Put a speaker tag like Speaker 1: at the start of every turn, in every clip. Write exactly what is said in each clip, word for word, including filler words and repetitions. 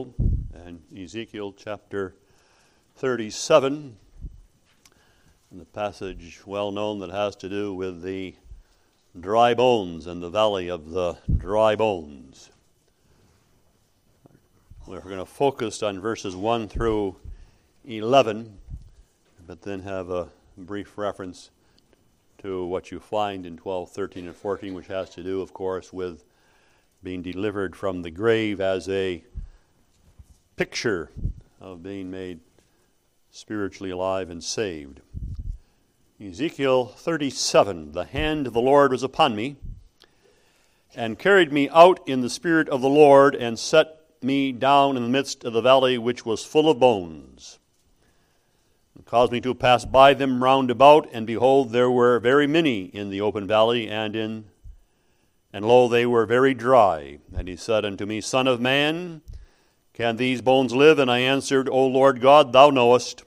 Speaker 1: and Ezekiel chapter thirty-seven, and the passage well known that has to do with the dry bones and the valley of the dry bones. We're going to focus on verses one through eleven, but then have a brief reference to what you find in twelve, thirteen, and fourteen, which has to do, of course, with being delivered from the grave as a picture of being made spiritually alive and saved. Ezekiel thirty-seven, the hand of the Lord was upon me, and carried me out in the spirit of the Lord, and set me down in the midst of the valley which was full of bones, and caused me to pass by them round about, and behold, there were very many in the open valley, and in and lo, they were very dry. And he said unto me, Son of man, can these bones live? And I answered, O Lord God, thou knowest.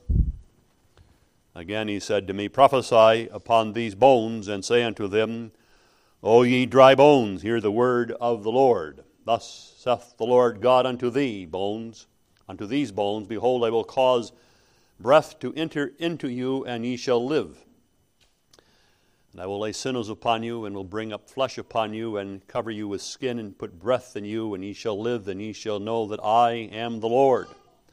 Speaker 1: Again he said to me, Prophesy upon these bones, and say unto them, O ye dry bones, hear the word of the Lord. Thus saith the Lord God unto thee, bones, unto these bones, Behold, I will cause breath to enter into you, and ye shall live. And I will lay sinews upon you, and will bring up flesh upon you, and cover you with skin, and put breath in you, and ye shall live, and ye shall know that I am the Lord.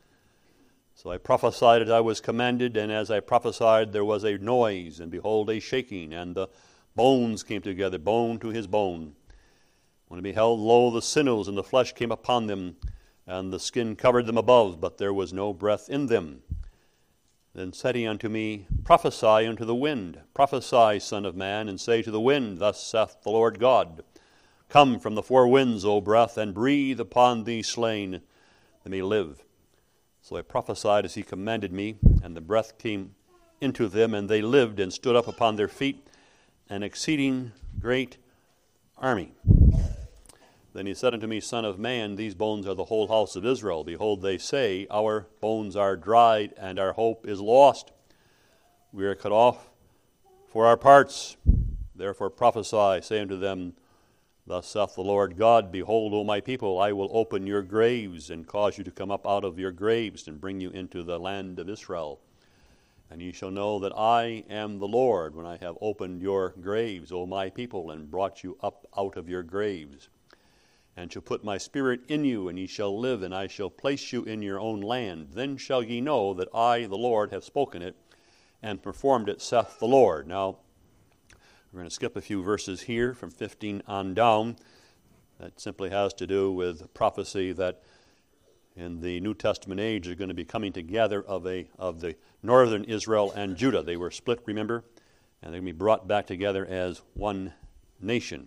Speaker 1: So I prophesied as I was commanded, and as I prophesied there was a noise, and behold, a shaking, and the bones came together, bone to his bone. When I beheld, lo, the sinews and the flesh came upon them, and the skin covered them above, but there was no breath in them. Then said he unto me, Prophesy unto the wind, prophesy, son of man, and say to the wind, Thus saith the Lord God, Come from the four winds, O breath, and breathe upon these slain, that they may live. So I prophesied as he commanded me, and the breath came into them, and they lived, and stood up upon their feet, an exceeding great army. Then he said unto me, Son of man, these bones are the whole house of Israel. Behold, they say, Our bones are dried, and our hope is lost. We are cut off for our parts. Therefore prophesy, say unto them, Thus saith the Lord God, Behold, O my people, I will open your graves, and cause you to come up out of your graves, and bring you into the land of Israel. And ye shall know that I am the Lord, when I have opened your graves, O my people, and brought you up out of your graves. And shall put my spirit in you, and ye shall live, and I shall place you in your own land. Then shall ye know that I, the Lord, have spoken it, and performed it, saith the Lord. Now, we're going to skip a few verses here from fifteen on down. That simply has to do with prophecy that in the New Testament age is going to be coming together of a of the northern Israel and Judah. They were split, remember, and they're going to be brought back together as one nation.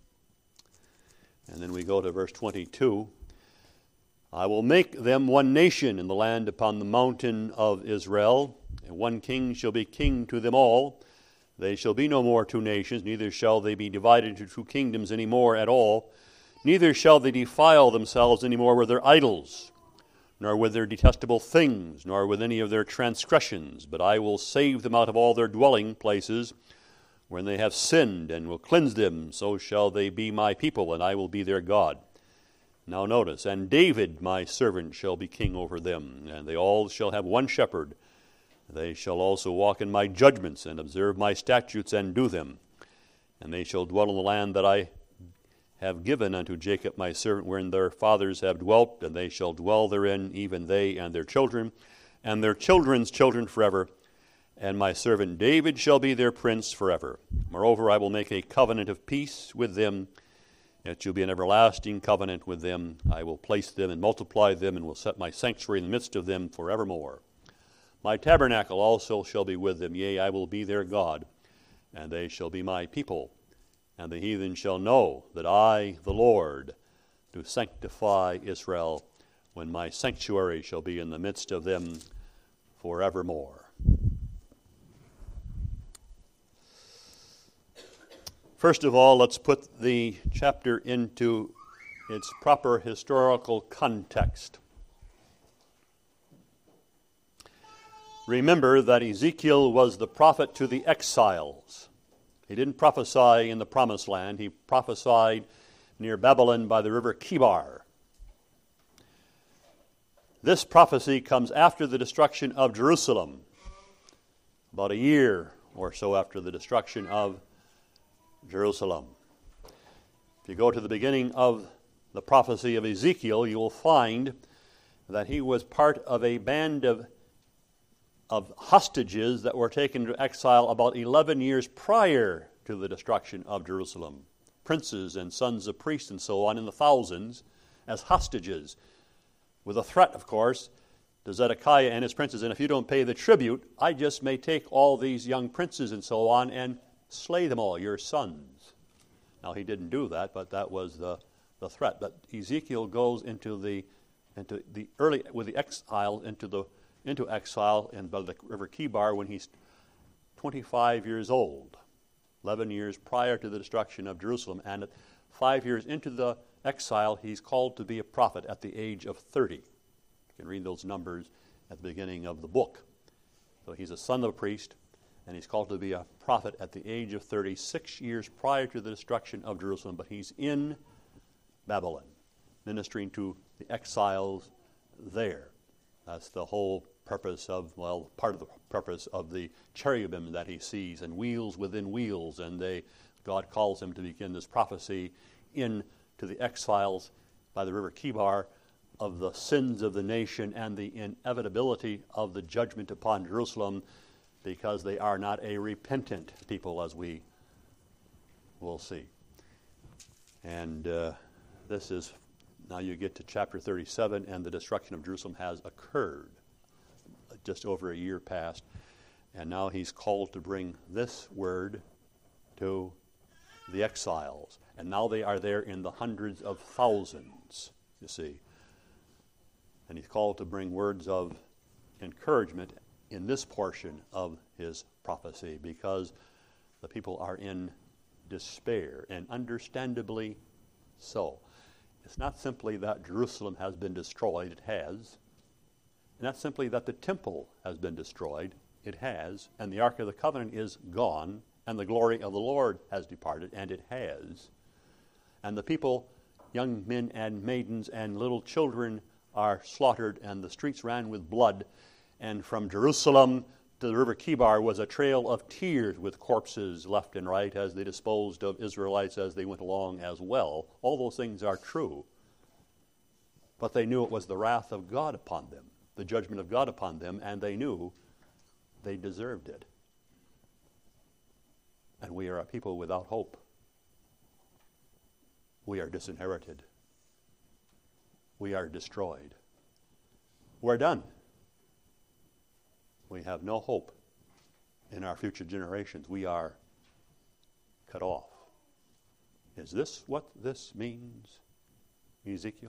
Speaker 1: And then we go to verse twenty-two. I will make them one nation in the land upon the mountain of Israel, and one king shall be king to them all. They shall be no more two nations, neither shall they be divided into two kingdoms any more at all. Neither shall they defile themselves any more with their idols, nor with their detestable things, nor with any of their transgressions. But I will save them out of all their dwelling places, when they have sinned, and will cleanse them, so shall they be my people, and I will be their God. Now notice, and David my servant shall be king over them, and they all shall have one shepherd. They shall also walk in my judgments, and observe my statutes, and do them. And they shall dwell in the land that I have given unto Jacob my servant, wherein their fathers have dwelt, and they shall dwell therein, even they and their children, and their children's children forever. And my servant David shall be their prince forever. Moreover, I will make a covenant of peace with them. It shall be an everlasting covenant with them. I will place them and multiply them, and will set my sanctuary in the midst of them forevermore. My tabernacle also shall be with them. Yea, I will be their God, and they shall be my people. And the heathen shall know that I, the Lord, do sanctify Israel, when my sanctuary shall be in the midst of them forevermore. First of all, let's put the chapter into its proper historical context. Remember that Ezekiel was the prophet to the exiles. He didn't prophesy in the promised land. He prophesied near Babylon by the river Kibar. This prophecy comes after the destruction of Jerusalem, about a year or so after the destruction of Jerusalem. If you go to the beginning of the prophecy of Ezekiel, you will find that he was part of a band of, of hostages that were taken to exile about eleven years prior to the destruction of Jerusalem. Princes and sons of priests and so on in the thousands as hostages, with a threat, of course, to Zedekiah and his princes. And if you don't pay the tribute, I just may take all these young princes and so on and slay them all, your sons. Now, he didn't do that, but that was the, the threat. But Ezekiel goes into the into the early with the exile into the into exile in by the river Kibar when he's twenty-five years old, eleven years prior to the destruction of Jerusalem, and at five years into the exile, he's called to be a prophet at the age of thirty. You can read those numbers at the beginning of the book. So he's a son of a priest, and he's called to be a prophet at the age of thirty, six years prior to the destruction of Jerusalem, but he's in Babylon, ministering to the exiles there. That's the whole purpose of, well, part of the purpose of the cherubim that he sees, and wheels within wheels, and they, God calls him to begin this prophecy in to the exiles by the river Kibar of the sins of the nation and the inevitability of the judgment upon Jerusalem, because they are not a repentant people, as we will see. And uh, this is, now you get to chapter thirty-seven, and the destruction of Jerusalem has occurred. Just over a year past, and now he's called to bring this word to the exiles. And now they are there in the hundreds of thousands, you see. And he's called to bring words of encouragement in this portion of his prophecy, because the people are in despair, and understandably so. It's not simply that Jerusalem has been destroyed, it has. And not simply that the temple has been destroyed, it has. And the Ark of the Covenant is gone, and the glory of the Lord has departed, and it has. And the people, young men and maidens and little children, are slaughtered, and the streets ran with blood. And from Jerusalem to the river Kibar was a trail of tears, with corpses left and right as they disposed of Israelites as they went along as well. All those things are true. But they knew it was the wrath of God upon them, the judgment of God upon them, and they knew they deserved it. And we are a people without hope. We are disinherited. We are destroyed. We're done. We have no hope in our future generations. We are cut off. Is this what this means, Ezekiel?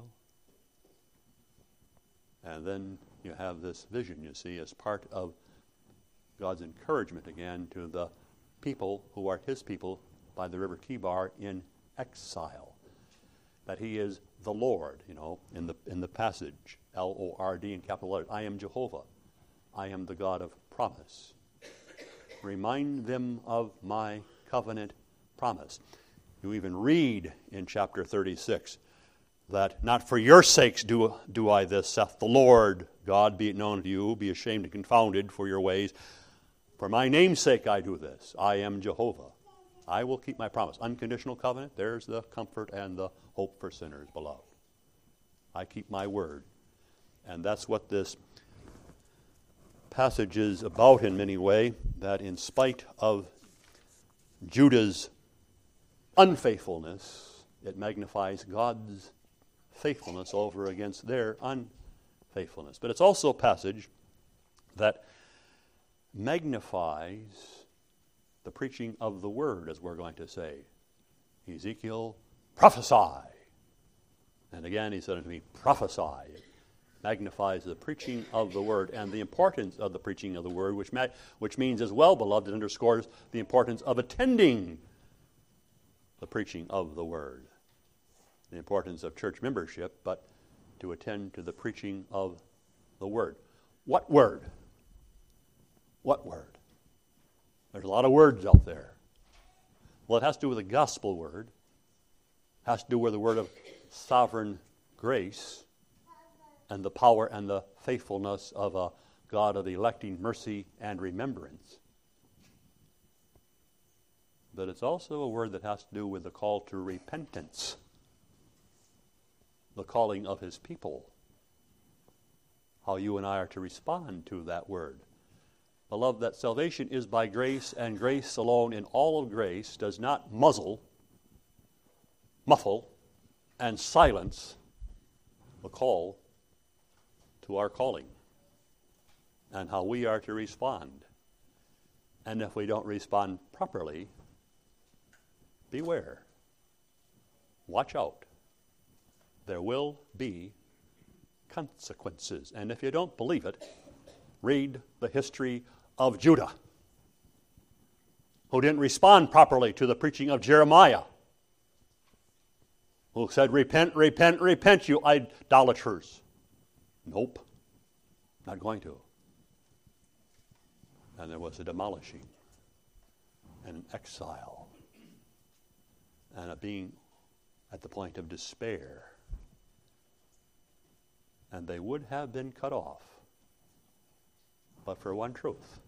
Speaker 1: And then you have this vision, you see, as part of God's encouragement again to the people who are his people by the river Kibar in exile. That he is the Lord, you know, in the in the passage, L O R D in capital letters. I am Jehovah. I am the God of promise. Remind them of my covenant promise. You even read in chapter thirty-six that not for your sakes do, do I this, saith the Lord God, be it known to you, be ashamed and confounded for your ways. For my name's sake I do this. I am Jehovah. I will keep my promise. Unconditional covenant, there's the comfort and the hope for sinners, beloved. I keep my word. And that's what this passage is about in many ways, that in spite of Judah's unfaithfulness, it magnifies God's faithfulness over against their unfaithfulness. But it's also a passage that magnifies the preaching of the word, as we're going to say. Ezekiel, prophesy. And again, he said unto me, prophesy. It magnifies the preaching of the word and the importance of the preaching of the word, which, ma- which means as well, beloved, it underscores the importance of attending the preaching of the word. The importance of church membership, but to attend to the preaching of the word. What word? What word? There's a lot of words out there. Well, it has to do with the gospel word. It has to do with the word of sovereign grace. and the power and the faithfulness of a God of electing mercy and remembrance. But it's also a word that has to do with the call to repentance, the calling of his people, how you and I are to respond to that word. Beloved, that salvation is by grace, and grace alone in all of grace does not muzzle, muffle, and silence the call to our calling and how we are to respond. And if we don't respond properly, beware. Watch out. There will be consequences. And if you don't believe it, read the history of Judah, who didn't respond properly to the preaching of Jeremiah, who said, repent, repent, repent, you idolaters. Nope, not going to. And there was a demolishing and an exile and a being at the point of despair. And they would have been cut off, but for one truth: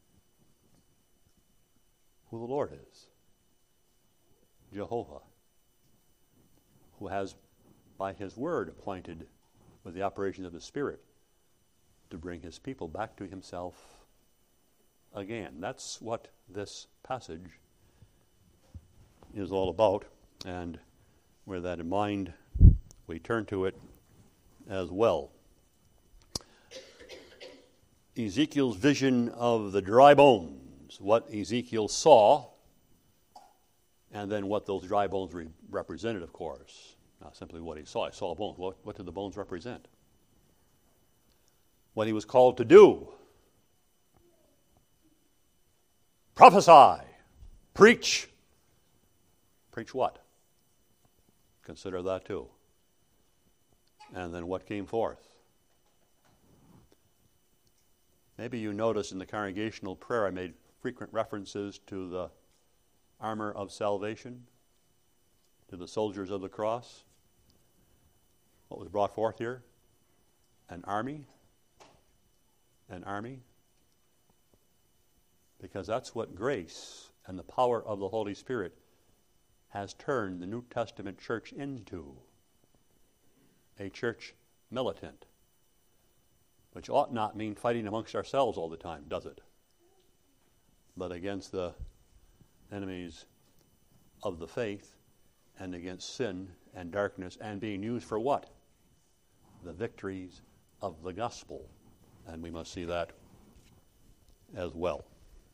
Speaker 1: who the Lord is, Jehovah, who has by his word appointed with the operations of his Spirit to bring his people back to himself again. That's what this passage is all about, and with that in mind, we turn to it as well. Ezekiel's vision of the dry bones, what Ezekiel saw, and then what those dry bones re- represented, of course. Not simply what he saw. He saw bones. What, what did the bones represent? What he was called to do. Prophesy. Preach. Preach what? Consider that too. And then what came forth? Maybe you noticed in the congregational prayer I made frequent references to the armor of salvation, to the soldiers of the cross. What was brought forth here? An army. An army. Because that's what grace and the power of the Holy Spirit has turned the New Testament church into. A church militant. Which ought not mean fighting amongst ourselves all the time, does it? But against the enemies of the faith and against sin and darkness, and being used for what? The victories of the gospel. And we must see that as well.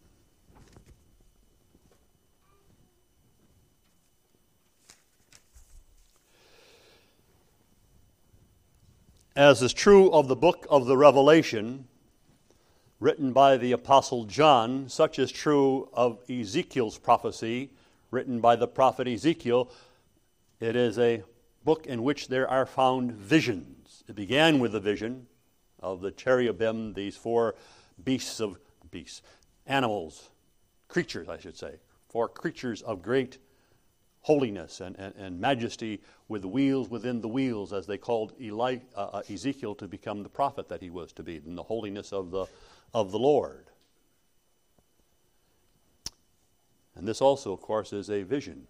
Speaker 1: As is true of the book of the Revelation, written by the Apostle John, such is true of Ezekiel's prophecy, written by the prophet Ezekiel. It is a book in which there are found visions. It began with the vision of the cherubim, these four beasts of beasts, animals, creatures, I should say, four creatures of great holiness and, and, and majesty, with wheels within the wheels, as they called Eli, uh, Ezekiel to become the prophet that he was to be, in the holiness of the of the Lord. And this also, of course, is a vision.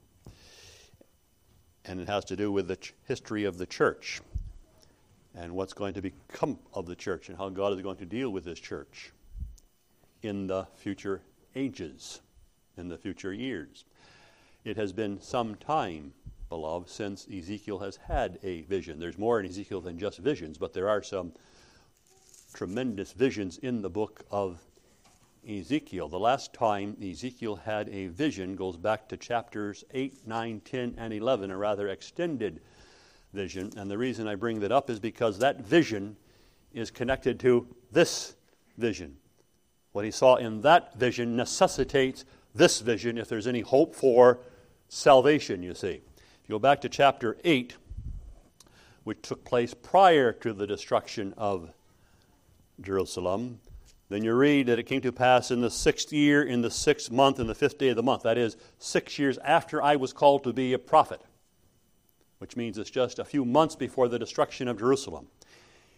Speaker 1: And it has to do with the ch- history of the church and what's going to become of the church and how God is going to deal with this church in the future ages, in the future years. It has been some time, beloved, since Ezekiel has had a vision. There's more in Ezekiel than just visions, but there are some tremendous visions in the book of Ezekiel. The last time Ezekiel had a vision goes back to chapters eight, nine, ten, and eleven, a rather extended vision. And the reason I bring that up is because that vision is connected to this vision. What he saw in that vision necessitates this vision if there's any hope for salvation, you see. If you go back to chapter eight, which took place prior to the destruction of Jerusalem, then you read that it came to pass in the sixth year, in the sixth month, in the fifth day of the month. That is, six years after I was called to be a prophet, which means it's just a few months before the destruction of Jerusalem.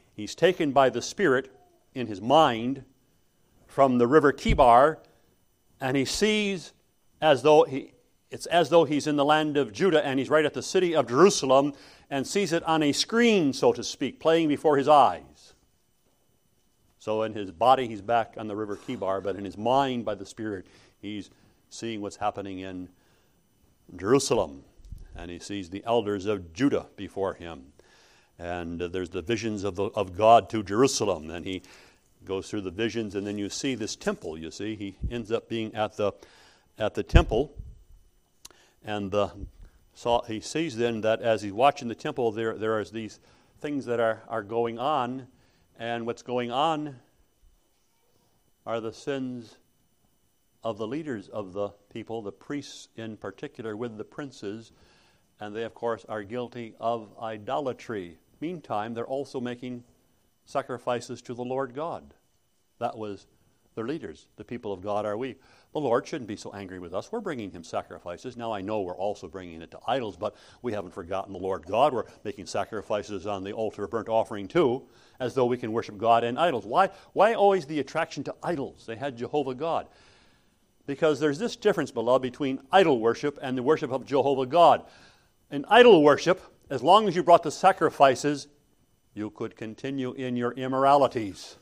Speaker 1: He's taken by the Spirit in his mind from the river Kibar, and he sees as though he, it's as though he's in the land of Judah, and he's right at the city of Jerusalem, and sees it on a screen, so to speak, playing before his eyes. So in his body, he's back on the river Kibar, but in his mind, by the Spirit, he's seeing what's happening in Jerusalem. And he sees the elders of Judah before him. And uh, there's the visions of, the, of God to Jerusalem. And he goes through the visions, and then you see this temple, you see. He ends up being at the at the temple. And the, saw, he sees then that as he's watching the temple, there there is these things that are, are going on. And what's going on are the sins of the leaders of the people, the priests in particular, with the princes. And they, of course, are guilty of idolatry. Meantime, they're also making sacrifices to the Lord God. That was their leaders. The people of God are we. The Lord shouldn't be so angry with us. We're bringing him sacrifices. Now, I know we're also bringing it to idols, but we haven't forgotten the Lord God. We're making sacrifices on the altar of burnt offering too, as though we can worship God and idols. Why, why always the attraction to idols? They had Jehovah God. Because there's this difference, beloved, between idol worship and the worship of Jehovah God. In idol worship, as long as you brought the sacrifices, you could continue in your immoralities.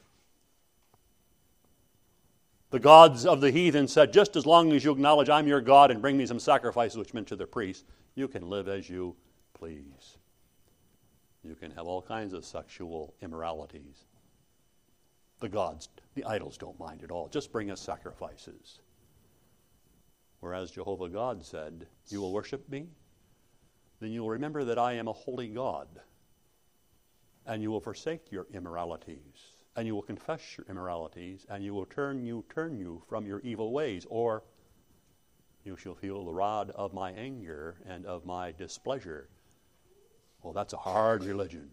Speaker 1: The gods of the heathen said, just as long as you acknowledge I'm your God and bring me some sacrifices, which meant to the priests, you can live as you please. You can have all kinds of sexual immoralities. The gods, the idols don't mind at all. Just bring us sacrifices. Whereas Jehovah God said, you will worship me, then you will remember that I am a holy God, and you will forsake your immoralities, and you will confess your immoralities, and you will turn you, turn you from your evil ways, or you shall feel the rod of my anger and of my displeasure. Well, that's a hard religion.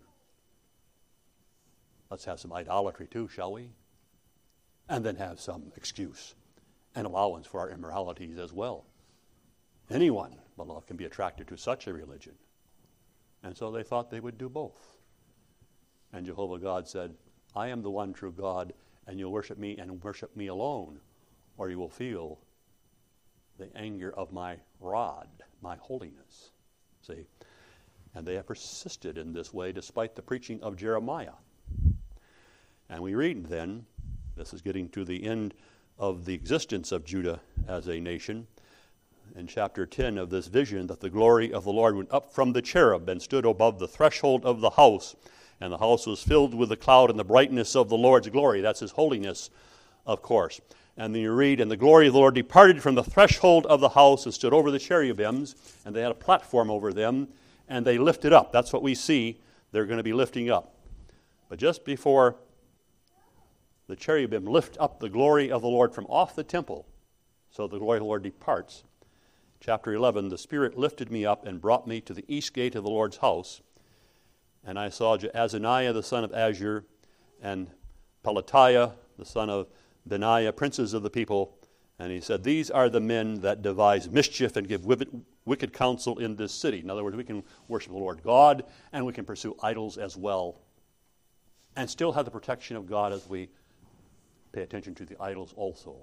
Speaker 1: Let's have some idolatry too, shall we? And then have some excuse and allowance for our immoralities as well. Anyone, beloved, can be attracted to such a religion. And so they thought they would do both. And Jehovah God said, I am the one true God, and you'll worship me and worship me alone, or you will feel the anger of my rod, my holiness. See? And they have persisted in this way despite the preaching of Jeremiah. And we read then, this is getting to the end of the existence of Judah as a nation, in chapter ten of this vision, that the glory of the Lord went up from the cherub and stood above the threshold of the house, and the house was filled with the cloud and the brightness of the Lord's glory. That's his holiness, of course. And then you read, and the glory of the Lord departed from the threshold of the house and stood over the cherubims, and they had a platform over them, and they lifted up. That's what we see they're going to be lifting up. But just before the cherubim lift up the glory of the Lord from off the temple, so the glory of the Lord departs, chapter eleven, the Spirit lifted me up and brought me to the east gate of the Lord's house, and I saw Azaniah the son of Azur and Pelatiah the son of Benaiah, princes of the people, and he said, these are the men that devise mischief and give wicked counsel in this city. In other words, we can worship the Lord God, and we can pursue idols as well, and still have the protection of God as we pay attention to the idols also.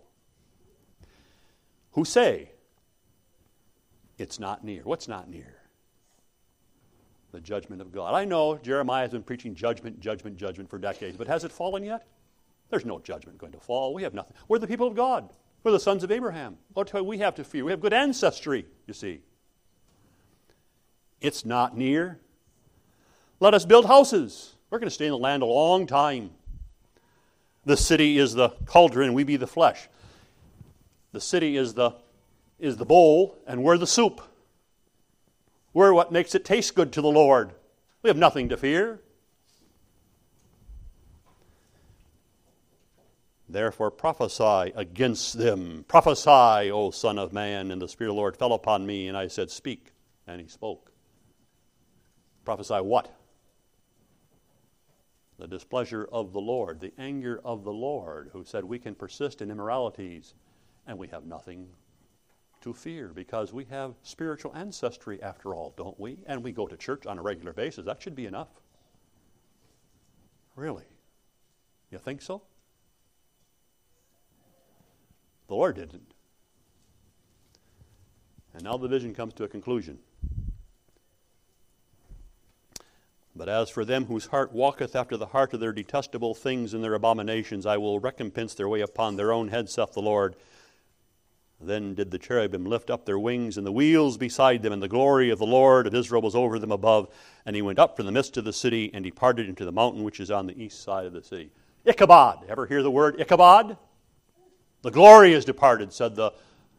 Speaker 1: Who say, it's not near. What's not near? The judgment of God. I know Jeremiah has been preaching judgment, judgment, judgment for decades, but has it fallen yet? There's no judgment going to fall. We have nothing. We're the people of God. We're the sons of Abraham. What do we have to fear? We have good ancestry, you see. It's not near. Let us build houses. We're going to stay in the land a long time. The city is the cauldron, we be the flesh. The city is the is the bowl, and we're the soup. We're what makes it taste good to the Lord. We have nothing to fear. Therefore prophesy against them. Prophesy, O Son of Man. And the Spirit of the Lord fell upon me, and I said, speak. And he spoke. Prophesy what? The displeasure of the Lord, the anger of the Lord, who said we can persist in immoralities, and we have nothing to fear, because we have spiritual ancestry after all, don't we? And we go to church on a regular basis. That should be enough. Really? You think so? The Lord didn't. And now the vision comes to a conclusion. But as for them whose heart walketh after the heart of their detestable things and their abominations, I will recompense their way upon their own head, saith the Lord. Then did the cherubim lift up their wings, and the wheels beside them, and the glory of the Lord of Israel was over them above. And he went up from the midst of the city, and departed into the mountain which is on the east side of the city. Ichabod. Ever hear the word Ichabod? The glory is departed, said the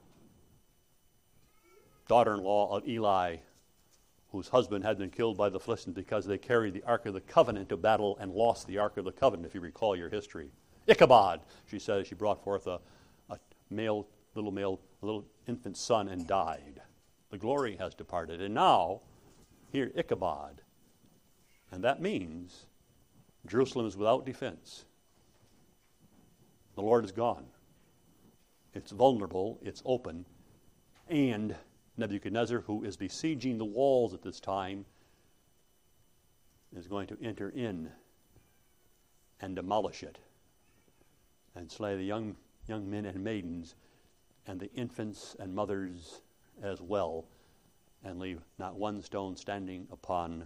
Speaker 1: daughter-in-law of Eli, whose husband had been killed by the Philistines because they carried the Ark of the Covenant to battle and lost the Ark of the Covenant, if you recall your history. Ichabod, she said, as she brought forth a, a male, little male, a little infant son and died. The glory has departed. And now, here Ichabod. And that means Jerusalem is without defense. The Lord is gone. It's vulnerable, it's open, and Nebuchadnezzar, who is besieging the walls at this time, is going to enter in and demolish it and slay the young young men and maidens and the infants and mothers as well, and leave not one stone standing upon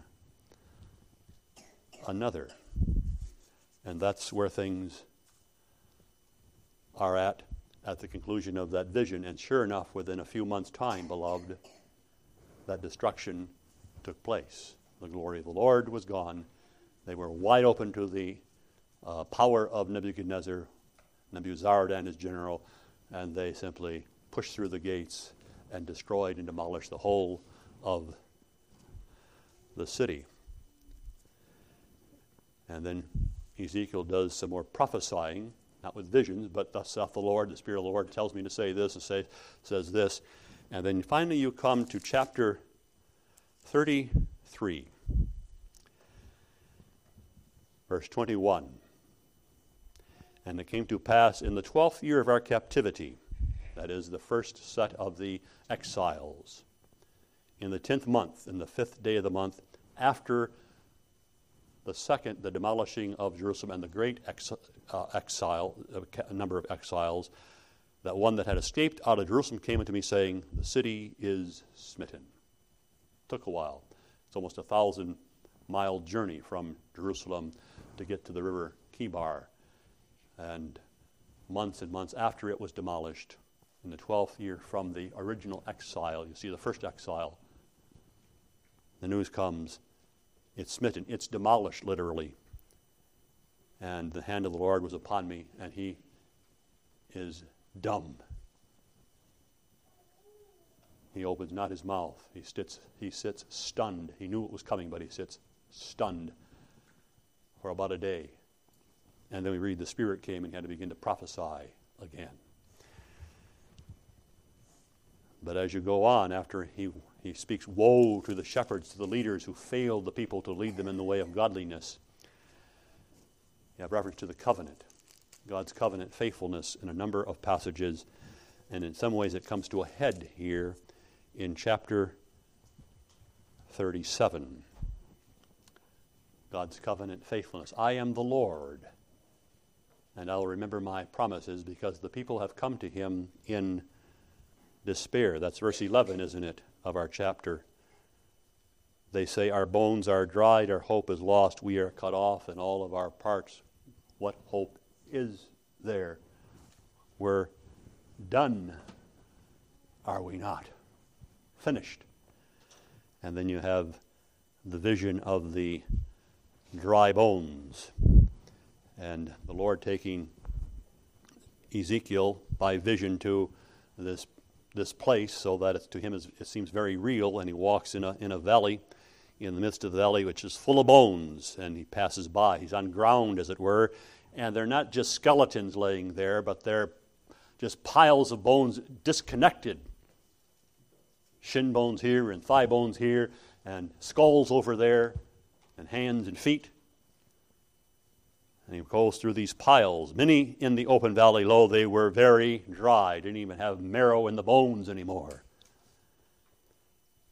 Speaker 1: another. And that's where things are at at the conclusion of that vision. And sure enough, within a few months' time, beloved, that destruction took place. The glory of the Lord was gone. They were wide open to the uh, power of Nebuchadnezzar, Nebuzaradan, his general, and they simply pushed through the gates and destroyed and demolished the whole of the city. And then Ezekiel does some more prophesying, not with visions, but thus saith the Lord, the Spirit of the Lord tells me to say this, and say, says this. And then finally you come to chapter thirty-three, verse twenty-one. And it came to pass in the twelfth year of our captivity, that is the first set of the exiles, in the tenth month, in the fifth day of the month, after the second, the demolishing of Jerusalem and the great ex, uh, exile, a number of exiles, that one that had escaped out of Jerusalem came unto me saying, the city is smitten. Took a while. It's almost a thousand mile journey from Jerusalem to get to the river Kibar. And months and months after it was demolished, in the twelfth year from the original exile, you see the first exile, the news comes, it's smitten, it's demolished literally. And the hand of the Lord was upon me, and he is dumb. He opens not his mouth. He sits, he sits stunned. He knew it was coming, but he sits stunned for about a day. And then we read the Spirit came and he had to begin to prophesy again. But as you go on, after he, he speaks woe to the shepherds, to the leaders who failed the people to lead them in the way of godliness, you have reference to the covenant, God's covenant faithfulness in a number of passages. And in some ways it comes to a head here in chapter thirty-seven. God's covenant faithfulness. I am the Lord, and I'll remember my promises, because the people have come to him in despair. That's verse eleven, isn't it, of our chapter. They say, our bones are dried, our hope is lost, we are cut off in all of our parts. What hope is there? We're done, are we not? Finished. And then you have the vision of the dry bones, and the Lord taking Ezekiel by vision to this this place, so that it's, to him it seems very real, and he walks in a in a valley, in the midst of the valley, which is full of bones, and he passes by. He's on ground, as it were, and they're not just skeletons laying there, but they're just piles of bones disconnected. Shin bones here and thigh bones here, and skulls over there, and hands and feet. And he goes through these piles. Many in the open valley, lo, they were very dry. Didn't even have marrow in the bones anymore.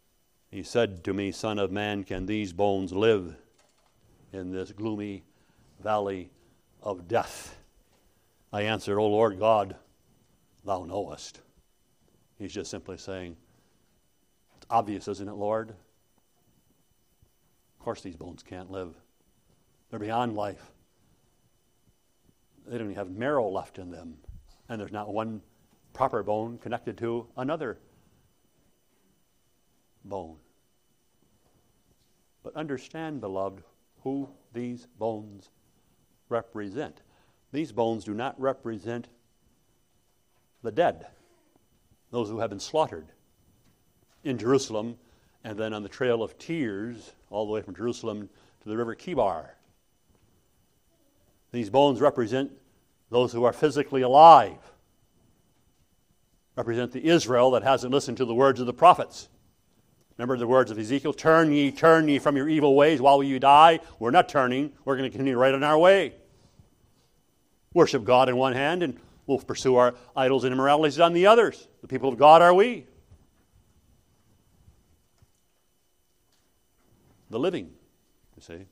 Speaker 1: He said to me, Son of man, can these bones live in this gloomy valley of death. I answered, O Lord God, thou knowest. He's just simply saying, it's obvious, isn't it, Lord? Of course these bones can't live. They're beyond life. They don't even have marrow left in them. And there's not one proper bone connected to another bone. But understand, beloved, who these bones represent. These bones do not represent the dead, those who have been slaughtered in Jerusalem and then on the Trail of Tears all the way from Jerusalem to the river Kibar. These bones represent those who are physically alive, represent the Israel that hasn't listened to the words of the prophets. Remember the words of Ezekiel, turn ye, turn ye from your evil ways while you die. We're not turning. We're going to continue right on our way. Worship God in one hand, and we'll pursue our idols and immoralities on the others. The people of God are we. The living, you see.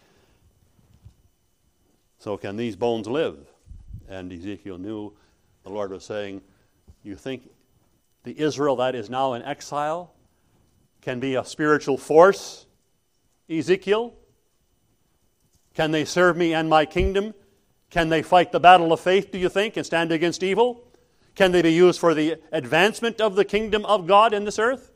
Speaker 1: So can these bones live? And Ezekiel knew the Lord was saying, you think the Israel that is now in exile can be a spiritual force, Ezekiel? Can they serve me and my kingdom? Can they fight the battle of faith, do you think, and stand against evil? Can they be used for the advancement of the kingdom of God in this earth?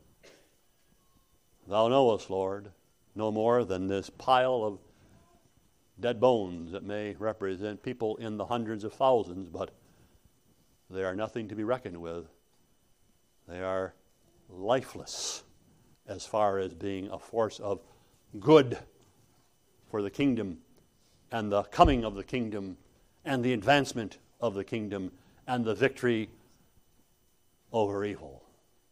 Speaker 1: Thou knowest, Lord, no more than this pile of dead bones that may represent people in the hundreds of thousands, but they are nothing to be reckoned with. They are lifeless as far as being a force of good for the kingdom and the coming of the kingdom and the advancement of the kingdom and the victory over evil.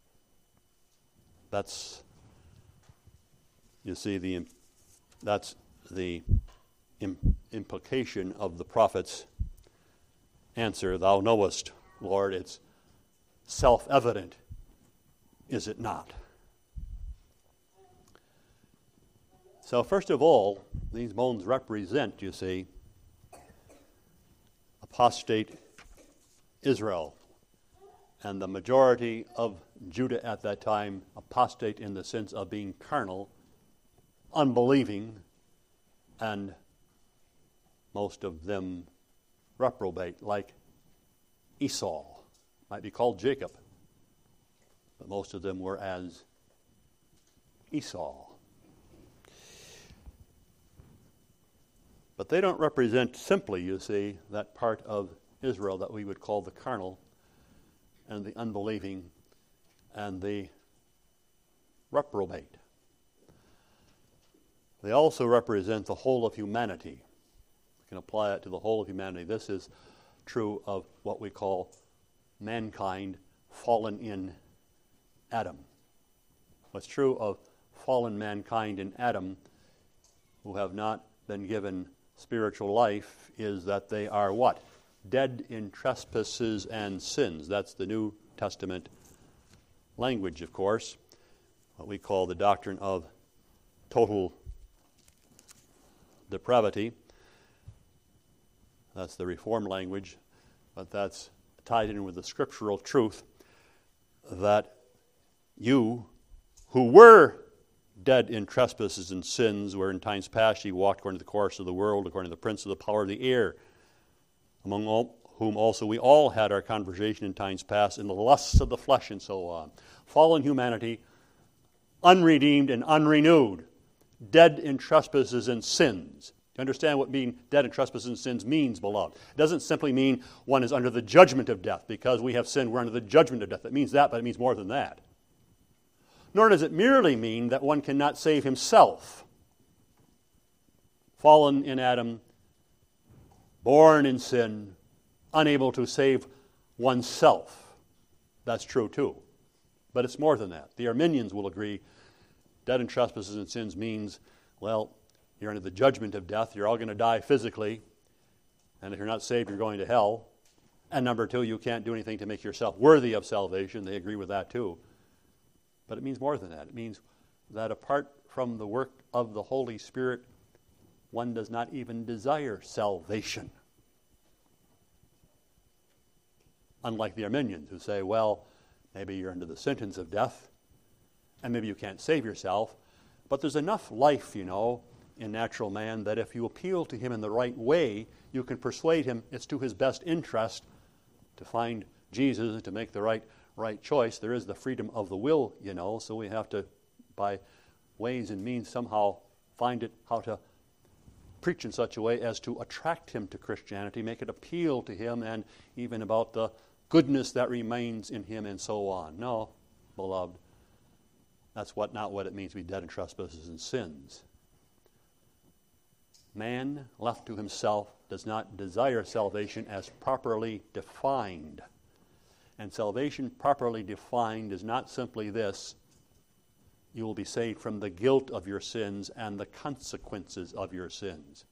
Speaker 1: That's, you see, the that's the implication of the prophet's answer. Thou knowest, Lord. It's self-evident, is it not? So first of all, these bones represent, you see, apostate Israel. And the majority of Judah at that time, apostate in the sense of being carnal, unbelieving, and most of them reprobate, like Esau. Might be called Jacob, but most of them were as Esau. But they don't represent simply, you see, that part of Israel that we would call the carnal and the unbelieving and the reprobate. They also represent the whole of humanity. We can apply it to the whole of humanity. This is true of what we call mankind fallen in Adam. What's true of fallen mankind in Adam who have not been given spiritual life is that they are what? Dead in trespasses and sins. That's the New Testament language, of course. What we call the doctrine of total depravity. That's the Reformed language, but that's tied in with the scriptural truth that you who were dead in trespasses and sins, where in times past ye walked according to the course of the world, according to the prince of the power of the air, among all, whom also we all had our conversation in times past in the lusts of the flesh and so on. Fallen humanity, unredeemed and unrenewed, dead in trespasses and sins. You understand what being dead in trespasses and sins means, beloved? It doesn't simply mean one is under the judgment of death. Because we have sinned, we're under the judgment of death. It means that, but it means more than that. Nor does it merely mean that one cannot save himself. Fallen in Adam, born in sin, unable to save oneself. That's true too. But it's more than that. The Arminians will agree dead in trespasses and sins means, well, you're under the judgment of death. You're all going to die physically. And if you're not saved, you're going to hell. And number two, you can't do anything to make yourself worthy of salvation. They agree with that too. But it means more than that. It means that apart from the work of the Holy Spirit one does not even desire salvation. Unlike the Arminians who say, well, maybe you're under the sentence of death, and maybe you can't save yourself, but there's enough life, you know, in natural man that if you appeal to him in the right way, you can persuade him it's to his best interest to find Jesus and to make the right right choice. There is the freedom of the will, you know, so we have to, by ways and means, somehow find it how to preach in such a way as to attract him to Christianity, make it appeal to him, and even about the goodness that remains in him and so on. No, beloved, that's what not what it means to be dead in trespasses and sins. Man, left to himself, does not desire salvation as properly defined. And salvation properly defined is not simply this: you will be saved from the guilt of your sins and the consequences of your sins.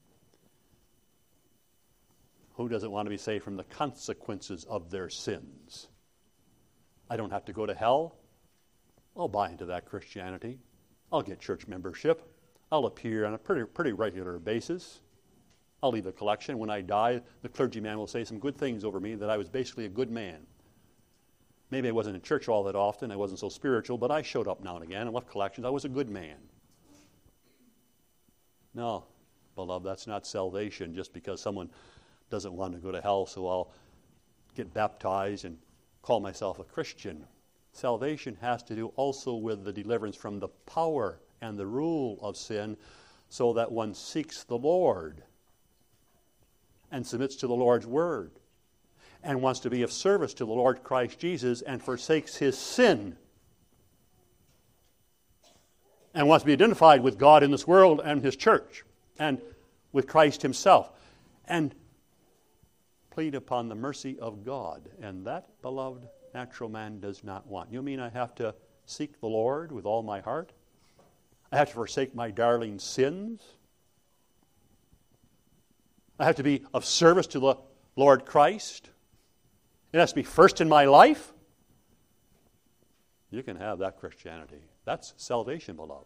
Speaker 1: Who doesn't want to be saved from the consequences of their sins? I don't have to go to hell. I'll buy into that Christianity. I'll get church membership. I'll appear on a pretty, pretty regular basis. I'll leave a collection. When I die, the clergyman will say some good things over me, that I was basically a good man. Maybe I wasn't in church all that often. I wasn't so spiritual, but I showed up now and again and left collections. I was a good man. No, beloved, that's not salvation just because someone doesn't want to go to hell, so I'll get baptized and call myself a Christian. Salvation has to do also with the deliverance from the power and the rule of sin, so that one seeks the Lord and submits to the Lord's word and wants to be of service to the Lord Christ Jesus and forsakes his sin and wants to be identified with God in this world and his church and with Christ himself and plead upon the mercy of God. And that, beloved, natural man does not want. You mean I have to seek the Lord with all my heart? I have to forsake my darling sins? I have to be of service to the Lord Christ? It has to be first in my life? You can have that Christianity. That's salvation, beloved.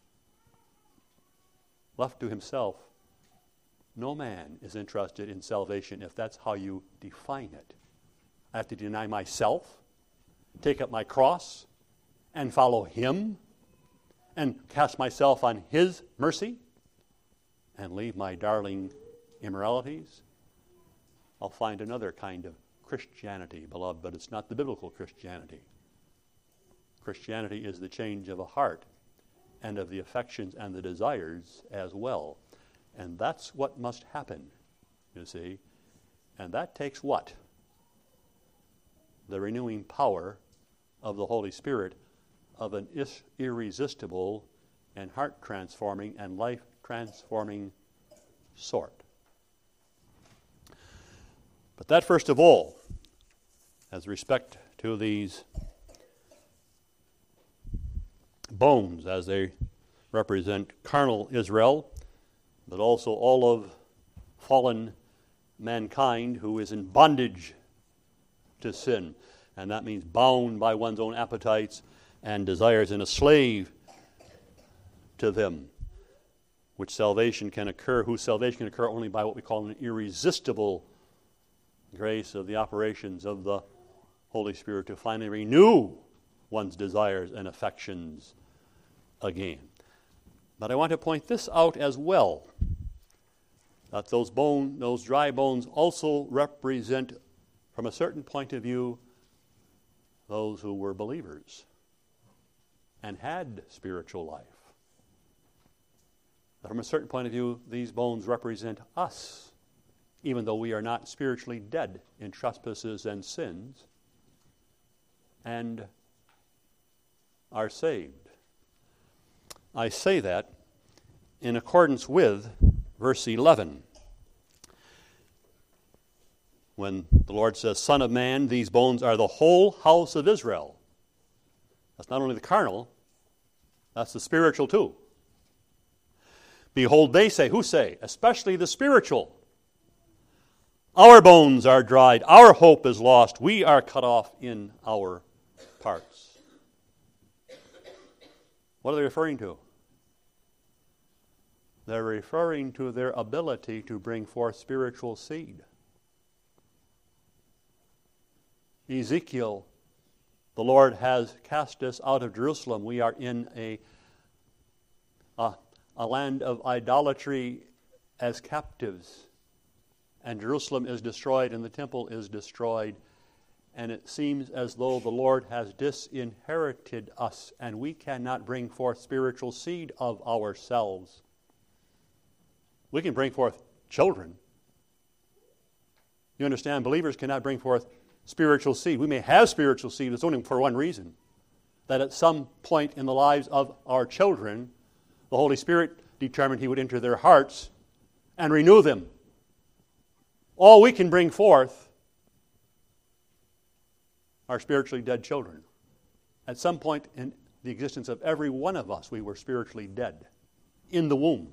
Speaker 1: Left to himself, no man is interested in salvation if that's how you define it. I have to deny myself, take up my cross, and follow him, and cast myself on his mercy, and leave my darling immoralities. I'll find another kind of Christianity, beloved, but it's not the biblical Christianity. Christianity is the change of a heart and of the affections and the desires as well. And that's what must happen, you see. And that takes what? The renewing power of the Holy Spirit of an is- irresistible and heart-transforming and life-transforming sort. But that, first of all, as respect to these bones as they represent carnal Israel, but also all of fallen mankind who is in bondage to sin. And that means bound by one's own appetites and desires and a slave to them, which salvation can occur, whose salvation can occur only by what we call an irresistible grace of the operations of the Holy Spirit to finally renew one's desires and affections again. But I want to point this out as well, that those bone, those dry bones also represent, from a certain point of view, those who were believers and had spiritual life. From a certain point of view, these bones represent us, even though we are not spiritually dead in trespasses and sins, and are saved. I say that in accordance with verse eleven, when the Lord says, Son of man, these bones are the whole house of Israel. That's not only the carnal, that's the spiritual too. Behold, they say, who say? Especially the spiritual. Our bones are dried, our hope is lost, we are cut off in our parts. What are they referring to? they're referring to their ability to bring forth spiritual seed. Ezekiel, the Lord has cast us out of Jerusalem. We are in a, a, a land of idolatry as captives. And Jerusalem is destroyed and the temple is destroyed. And it seems as though the Lord has disinherited us and we cannot bring forth spiritual seed of ourselves. We can bring forth children. You understand? Believers cannot bring forth spiritual seed. We may have spiritual seed, it's only for one reason. That at some point in the lives of our children, the Holy Spirit determined He would enter their hearts and renew them. All we can bring forth are spiritually dead children. At some point in the existence of every one of us, we were spiritually dead in the womb.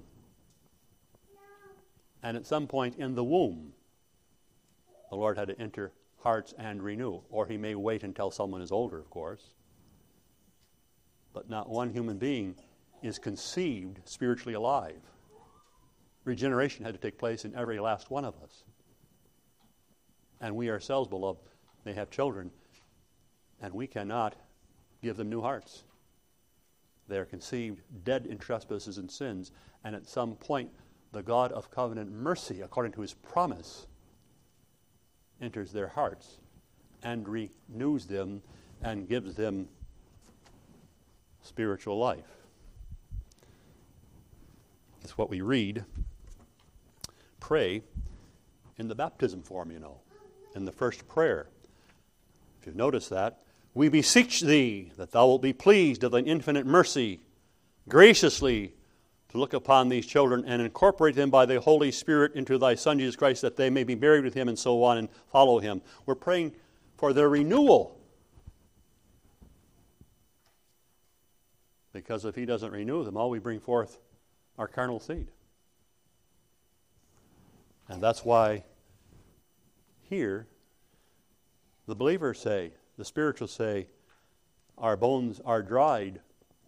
Speaker 1: And at some point in the womb, the Lord had to enter hearts and renew. Or He may wait until someone is older, of course. But not one human being is conceived spiritually alive. Regeneration had to take place in every last one of us. And we ourselves, beloved, may have children, and we cannot give them new hearts. They are conceived dead in trespasses and sins, and at some point, the God of covenant mercy, according to His promise, enters their hearts and renews them and gives them spiritual life. It's what we read, pray in the baptism form, you know, in the first prayer. If you've noticed that, we beseech Thee that Thou wilt be pleased of Thine infinite mercy graciously to look upon these children and incorporate them by the Holy Spirit into Thy Son, Jesus Christ, that they may be buried with Him and so on and follow Him. We're praying for their renewal. Because if He doesn't renew them, all we bring forth are carnal seed. And that's why here the believers say, the spirituals say, our bones are dried.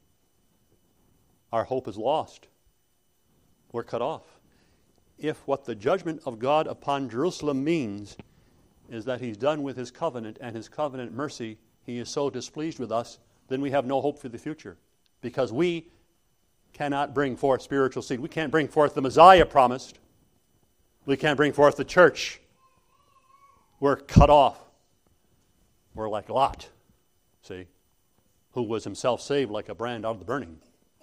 Speaker 1: Our hope is lost. We're cut off. If what the judgment of God upon Jerusalem means is that He's done with His covenant and His covenant mercy, He is so displeased with us, then we have no hope for the future. Because we cannot bring forth spiritual seed. We can't bring forth the Messiah promised. We can't bring forth the church. We're cut off. We're like Lot, see, who was himself saved like a brand out of the burning.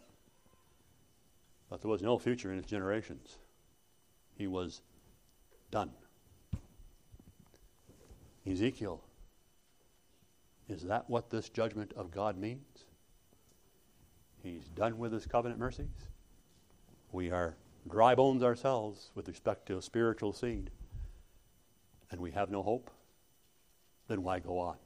Speaker 1: But there was no future in his generations. He was done. Ezekiel, is that what this judgment of God means? He's done with His covenant mercies. We are dry bones ourselves with respect to spiritual seed, and we have no hope. Then why go on?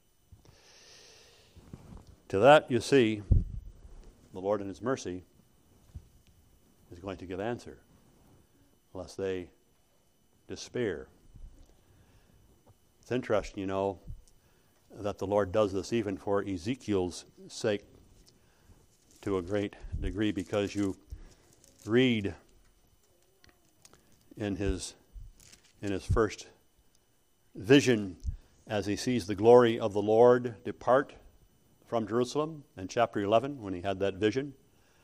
Speaker 1: To that, you see, the Lord in His mercy is going to give answer, lest they despair. It's interesting, you know, that the Lord does this even for Ezekiel's sake to a great degree, because you read in his in his first vision as he sees the glory of the Lord depart from Jerusalem in chapter eleven, when he had that vision.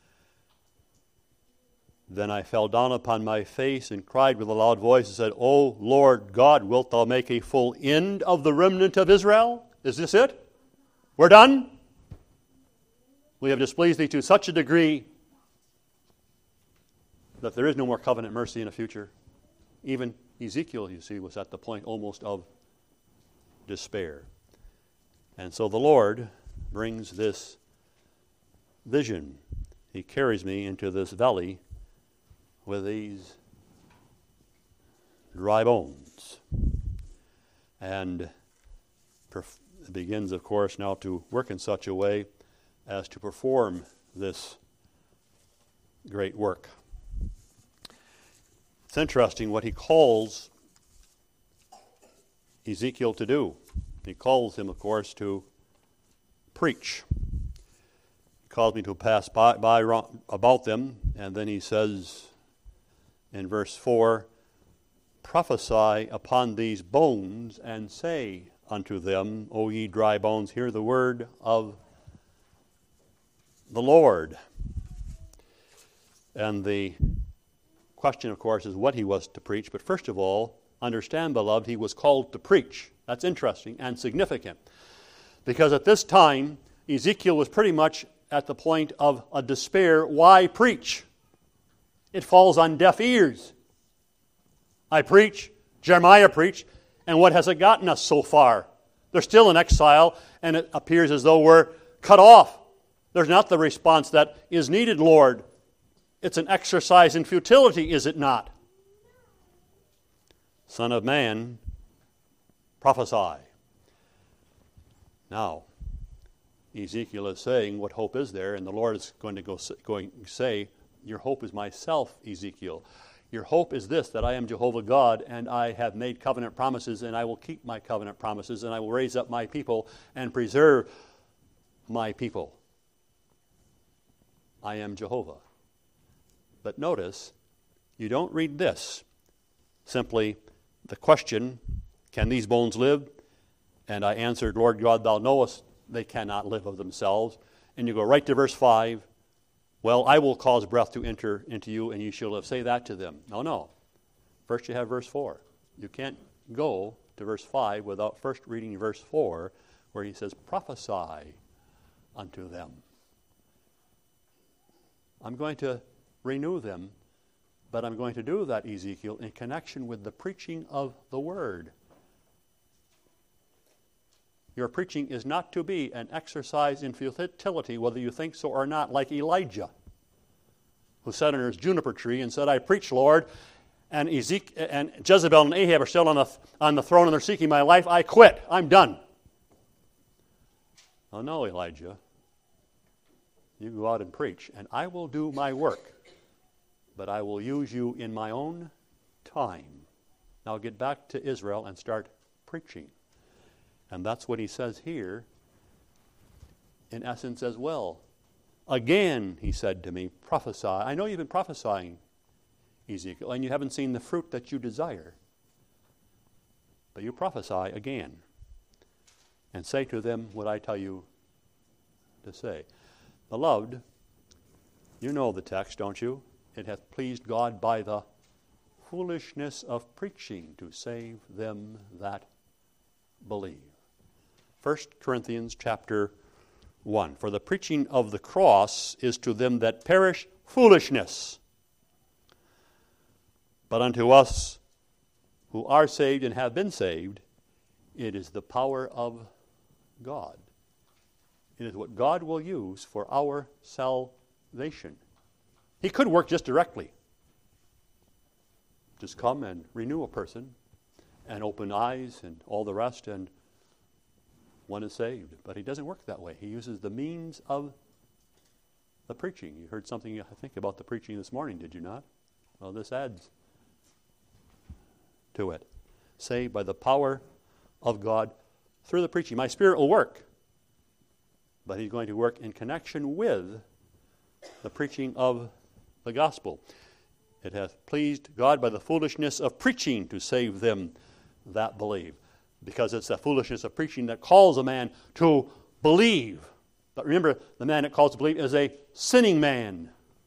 Speaker 1: Then I fell down upon my face and cried with a loud voice and said, O Lord God, wilt Thou make a full end of the remnant of Israel? Is this it? We're done? We have displeased Thee to such a degree that there is no more covenant mercy in the future. Even Ezekiel, you see, was at the point almost of despair. And so the Lord brings this vision. He carries me into this valley with these dry bones. And perf- begins, of course, now to work in such a way as to perform this great work. It's interesting what he calls Ezekiel to do. He calls him, of course, to preach. calls me to pass by, by about them, and then he says in verse four, prophesy upon these bones, and say unto them, O ye dry bones, hear the word of the Lord. And the question, of course, is what he was to preach. But first of all, understand, beloved, he was called to preach. That's interesting and significant. Because at this time, Ezekiel was pretty much at the point of a despair. Why preach? It falls on deaf ears. I preach, Jeremiah preached, and what has it gotten us so far? They're still in exile, and it appears as though we're cut off. There's not the response that is needed, Lord. It's an exercise in futility, is it not? Son of man, prophesy. Now, Ezekiel is saying, what hope is there? And the Lord is going to go going to say, your hope is myself, Ezekiel. Your hope is this, that I am Jehovah God, and I have made covenant promises, and I will keep my covenant promises, and I will raise up my people and preserve my people. I am Jehovah. But notice, you don't read this. Simply, the question, can these bones live? And I answered, Lord God, thou knowest they cannot live of themselves. And you go right to verse five. Well, I will cause breath to enter into you, and you shall live. Say that to them. No, no. First you have verse four. You can't go to verse five without first reading verse four, where he says, prophesy unto them. I'm going to renew them, but I'm going to do that, Ezekiel, in connection with the preaching of the word. Your preaching is not to be an exercise in futility, whether you think so or not, like Elijah, who sat under his juniper tree and said, I preach, Lord, and Ezekiel, and Jezebel and Ahab are still on the, on the throne and they're seeking my life. I quit. I'm done. Oh, no, Elijah. You go out and preach, and I will do my work, but I will use you in my own time. Now get back to Israel and start preaching. And that's what he says here, in essence as well. Again, he said to me, prophesy. I know you've been prophesying, Ezekiel, and you haven't seen the fruit that you desire. But you prophesy again, and say to them what I tell you to say. Beloved, you know the text, don't you? It hath pleased God by the foolishness of preaching to save them that believe. First Corinthians chapter one. For the preaching of the cross is to them that perish foolishness, but unto us who are saved and have been saved, it is the power of God. It is what God will use for our salvation. He could work just directly. Just come and renew a person and open eyes and all the rest, and one is saved. But he doesn't work that way. He uses the means of the preaching. You heard something, I think, about the preaching this morning, did you not? Well, this adds to it. Saved by the power of God through the preaching. My Spirit will work, but he's going to work in connection with the preaching of the gospel. It hath pleased God by the foolishness of preaching to save them that believe. Because it's the foolishness of preaching that calls a man to believe. But remember, the man that calls to believe is a sinning man.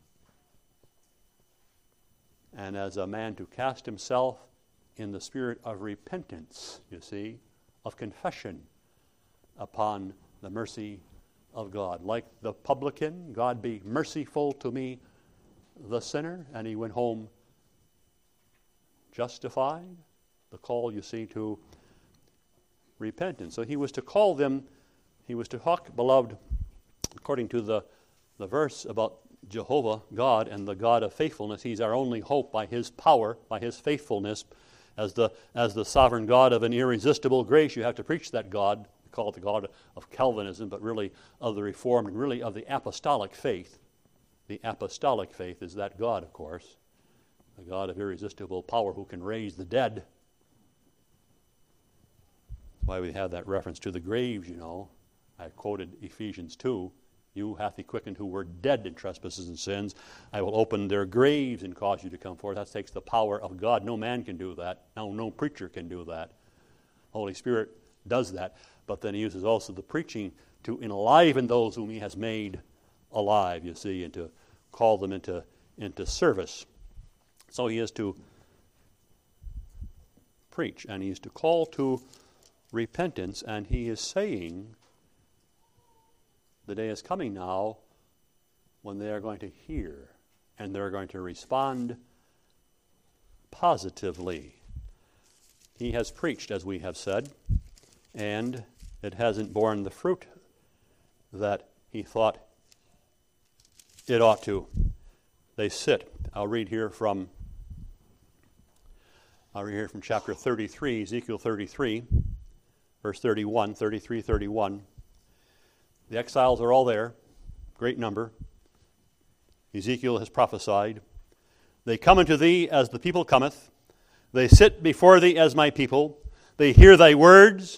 Speaker 1: And as a man to cast himself in the spirit of repentance, you see, of confession upon the mercy of God. Like the publican, God be merciful to me, the sinner, and he went home justified. The call, you see, to repentance. So he was to call them, he was to talk, beloved, according to the, the verse about Jehovah, God, and the God of faithfulness. He's our only hope by his power, by his faithfulness. As the, as the sovereign God of an irresistible grace, you have to preach that God. We call it the God of Calvinism, but really of the Reformed and really of the apostolic faith. The apostolic faith is that God, of course, the God of irresistible power who can raise the dead. That's why we have that reference to the graves, you know. I quoted Ephesians two You hath he quickened who were dead in trespasses and sins. I will open their graves and cause you to come forth. That takes the power of God. No man can do that. No, no preacher can do that. Holy Spirit does that. But then he uses also the preaching to enliven those whom he has made alive, you see, and to call them into, into service. So he is to preach, and he is to call to repentance, and he is saying the day is coming now when they are going to hear and they're going to respond positively. He has preached, as we have said, and it hasn't borne the fruit that he thought it ought to. They sit. I'll read here from I'll read here from chapter thirty-three, Ezekiel thirty-three, verse thirty-one, thirty-three, thirty-one. The exiles are all there, great number. Ezekiel has prophesied. They come unto thee as the people cometh. They sit before thee as my people. They hear thy words,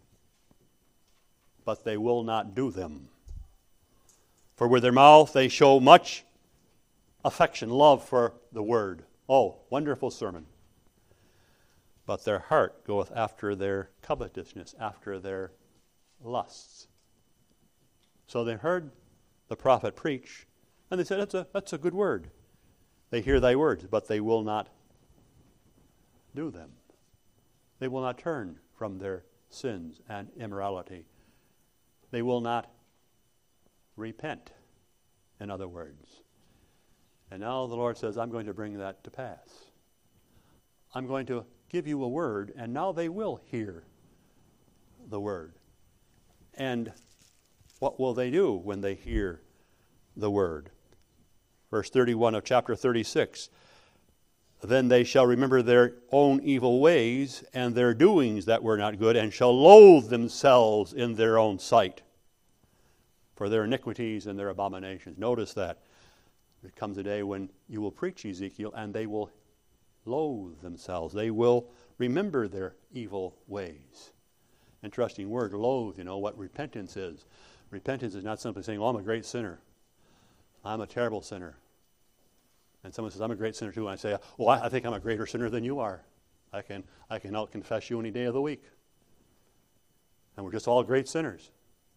Speaker 1: but they will not do them. For with their mouth they show much affection, love for the word. Oh, wonderful sermon. But their heart goeth after their covetousness, after their lusts. So they heard the prophet preach, and they said, that's a, that's a good word. They hear thy words, but they will not do them. They will not turn from their sins and immorality. They will not repent, in other words. And now the Lord says, I'm going to bring that to pass. I'm going to give you a word, and now they will hear the word. And what will they do when they hear the word? Verse thirty-one of chapter thirty-six. Then they shall remember their own evil ways and their doings that were not good, and shall loathe themselves in their own sight for their iniquities and their abominations. Notice that. There comes a day when you will preach Ezekiel, and they will loathe themselves. They will remember their evil ways. Interesting word, loathe, you know, what repentance is. Repentance is not simply saying, oh, I'm a great sinner. I'm a terrible sinner. And someone says, I'm a great sinner too. And I say, well, I, I think I'm a greater sinner than you are. I can I can out-confess you any day of the week. And we're just all great sinners.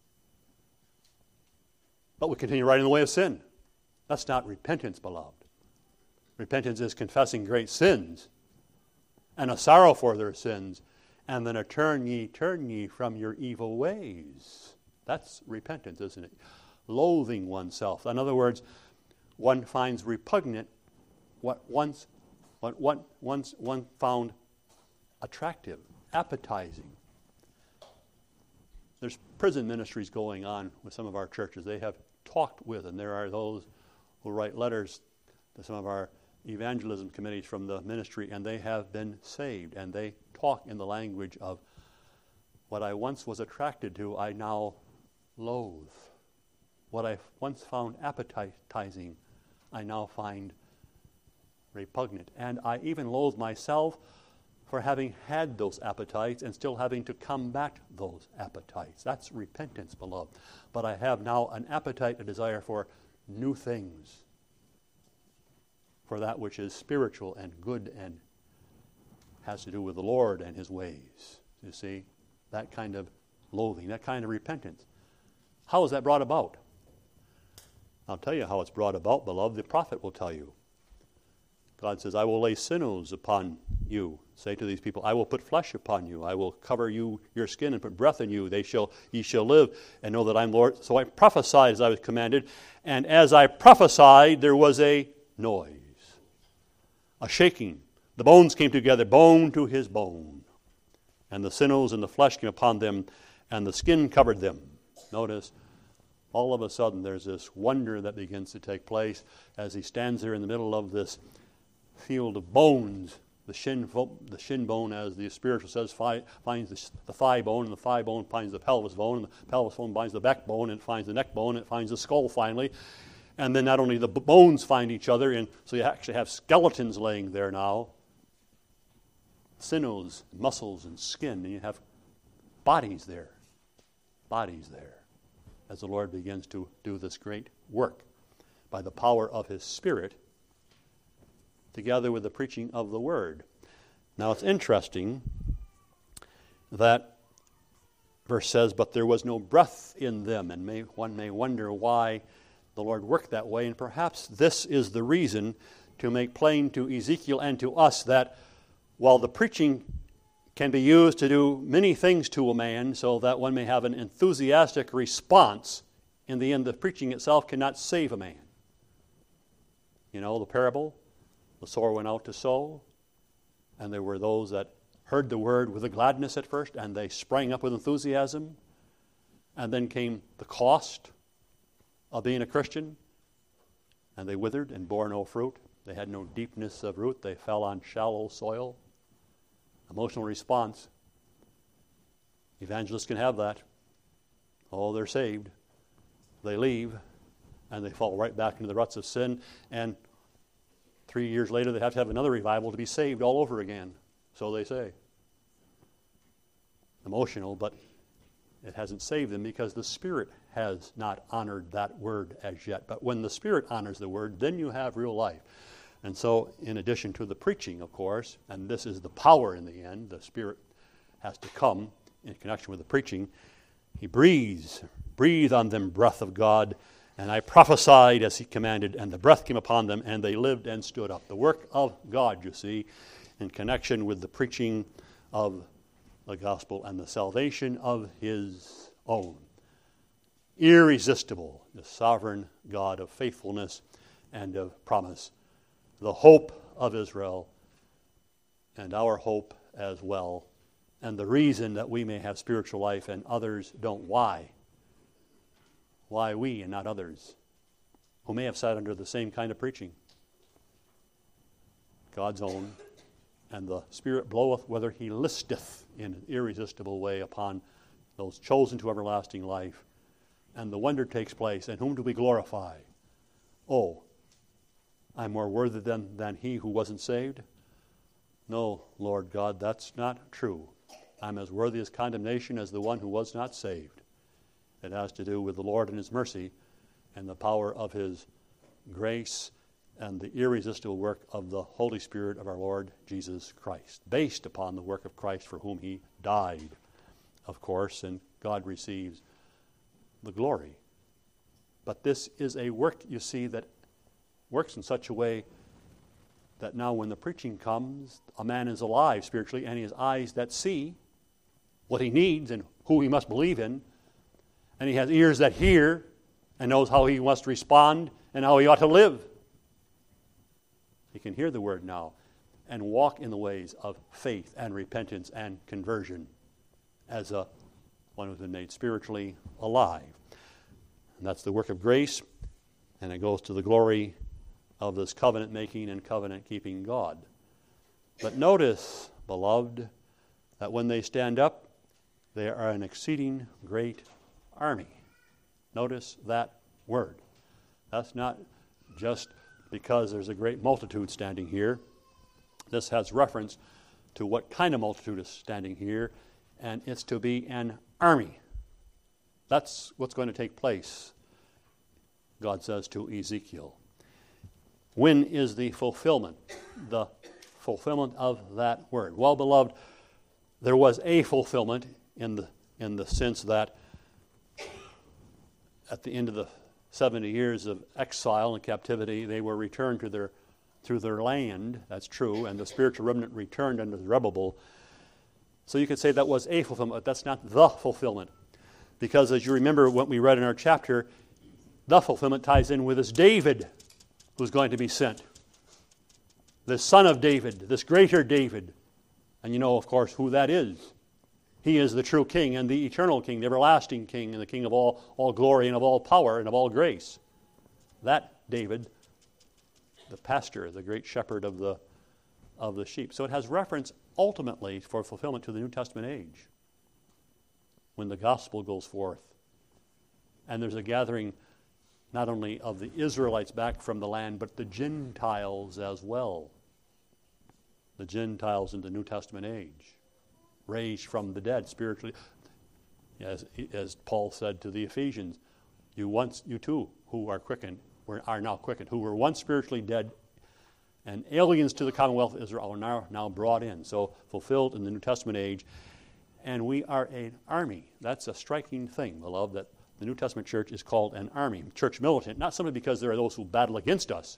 Speaker 1: But we continue right in the way of sin. That's not repentance, beloved. Repentance is confessing great sins and a sorrow for their sins, and then a turn ye, turn ye from your evil ways. That's repentance, isn't it? Loathing oneself. In other words, one finds repugnant what once what, what once one found attractive, appetizing. There's prison ministries going on with some of our churches. They have talked with, and there are those who write letters to some of our evangelism committees from the ministry, and they have been saved, and they talk in the language of what I once was attracted to, I now loathe. What I once found appetizing, I now find repugnant. And I even loathe myself for having had those appetites and still having to combat those appetites. That's repentance, beloved. But I have now an appetite, a desire for new things, for that which is spiritual and good and has to do with the Lord and His ways. You see, that kind of loathing, that kind of repentance. How is that brought about? I'll tell you how it's brought about, beloved. The prophet will tell you. God says, I will lay sinews upon you. Say to these people, I will put flesh upon you. I will cover you, your skin, and put breath in you. They shall, ye shall live and know that I'm Lord. So I prophesied as I was commanded. And as I prophesied, there was a noise, a shaking. The bones came together, bone to his bone. And the sinews and the flesh came upon them, and the skin covered them. Notice, all of a sudden there's this wonder that begins to take place as he stands there in the middle of this field of bones. The shin, the shin bone, as the spiritual says, fi, finds the, the thigh bone, and the thigh bone finds the pelvis bone, and the pelvis bone finds the backbone, and it finds the neck bone, and it finds the skull finally. And then not only the bones find each other, and so you actually have skeletons laying there now, sinews, muscles, and skin, and you have bodies there. Bodies there. as the Lord begins to do this great work by the power of His Spirit, together with the preaching of the Word. Now it's interesting that verse says, but there was no breath in them, and may, one may wonder why the Lord worked that way, and perhaps this is the reason to make plain to Ezekiel and to us that while the preaching can be used to do many things to a man so that one may have an enthusiastic response, in the end the preaching itself cannot save a man. You know the parable? The sower went out to sow, and there were those that heard the word with a gladness at first, and they sprang up with enthusiasm, and then came the cost of being a Christian, and they withered and bore no fruit. They had no deepness of root. They fell on shallow soil. Emotional response. Evangelists can have that. Oh, they're saved. They leave, and they fall right back into the ruts of sin, and three years later they have to have another revival to be saved all over again. So they say. Emotional, but it hasn't saved them because the Spirit has not honored that word as yet. But when the Spirit honors the word, then you have real life. And so, in addition to the preaching, of course, and this is the power in the end, the Spirit has to come in connection with the preaching. He breathes, breathe on them breath of God, and I prophesied as He commanded, and the breath came upon them, and they lived and stood up. The work of God, you see, in connection with the preaching of the gospel and the salvation of His own. Irresistible, the sovereign God of faithfulness and of promise. The hope of Israel and our hope as well, and the reason that we may have spiritual life and others don't. Why? Why we and not others who may have sat under the same kind of preaching? God's own, and the Spirit bloweth whether He listeth in an irresistible way upon those chosen to everlasting life, and the wonder takes place. And whom do we glorify? Oh, I'm more worthy than, than he who wasn't saved? No, Lord God, that's not true. I'm as worthy as condemnation as the one who was not saved. It has to do with the Lord and His mercy and the power of His grace and the irresistible work of the Holy Spirit of our Lord Jesus Christ, based upon the work of Christ for whom He died, of course, and God receives the glory. But this is a work, you see, that works in such a way that now when the preaching comes, a man is alive spiritually, and he has eyes that see what he needs and who he must believe in, and he has ears that hear and knows how he must respond and how he ought to live. He can hear the word now and walk in the ways of faith and repentance and conversion as a one who's been made spiritually alive. And that's the work of grace, and it goes to the glory of this covenant-making and covenant-keeping God. But notice, beloved, that when they stand up, they are an exceeding great army. Notice that word. That's not just because there's a great multitude standing here. This has reference to what kind of multitude is standing here, and it's to be an army. That's what's going to take place, God says to Ezekiel. When is the fulfillment? The fulfillment of that word. Well, beloved, there was a fulfillment in the in the sense that at the end of the seventy years of exile and captivity, they were returned to their through their land. That's true, and the spiritual remnant returned under Zerubbabel. So you could say that was a fulfillment, but that's not the fulfillment. Because as you remember what we read in our chapter, the fulfillment ties in with this David who's going to be sent. The son of David, this greater David. And you know, of course, who that is. He is the true king and the eternal king, the everlasting king, and the king of all, all glory and of all power and of all grace. That David, the pastor, the great shepherd of the, of the sheep. So it has reference ultimately for fulfillment to the New Testament age, when the gospel goes forth. And there's a gathering not only of the Israelites back from the land, but the Gentiles as well. The Gentiles in the New Testament age, raised from the dead spiritually. As, as Paul said to the Ephesians, You once, you too, who are quickened, were, are now quickened, who were once spiritually dead and aliens to the commonwealth of Israel are now, now brought in. So fulfilled in the New Testament age. And we are an army. That's a striking thing, beloved, that the New Testament church is called an army. Church militant, not simply because there are those who battle against us.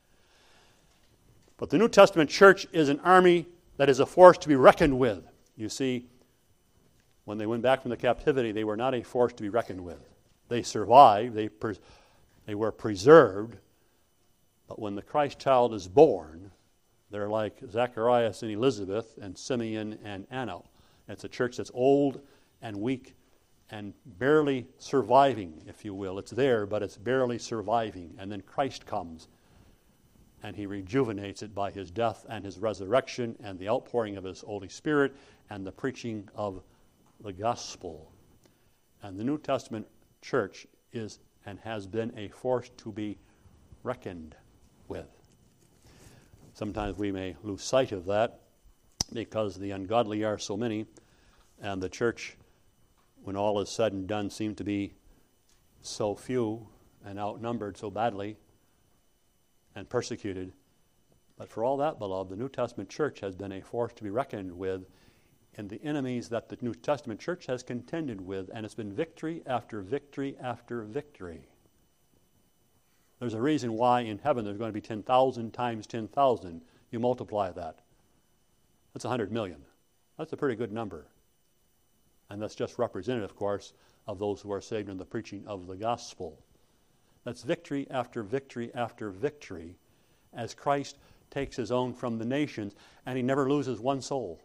Speaker 1: But the New Testament church is an army that is a force to be reckoned with. You see, when they went back from the captivity, they were not a force to be reckoned with. They survived, they, pres- they were preserved, but when the Christ child is born, they're like Zacharias and Elizabeth and Simeon and Anna. It's a church that's old and weak and barely surviving, if you will. It's there, but it's barely surviving. And then Christ comes, and he rejuvenates it by his death and his resurrection and the outpouring of his Holy Spirit and the preaching of the gospel. And the New Testament church is and has been a force to be reckoned with. Sometimes we may lose sight of that because the ungodly are so many, and the church, when all is said and done, seems to be so few and outnumbered so badly and persecuted. But for all that, beloved, the New Testament church has been a force to be reckoned with in the enemies that the New Testament church has contended with, and it's been victory after victory after victory. There's a reason why in heaven there's going to be ten thousand times ten thousand. You multiply that. That's one hundred million. That's a pretty good number. And that's just representative, of course, of those who are saved in the preaching of the gospel. That's victory after victory after victory as Christ takes his own from the nations, and he never loses one soul.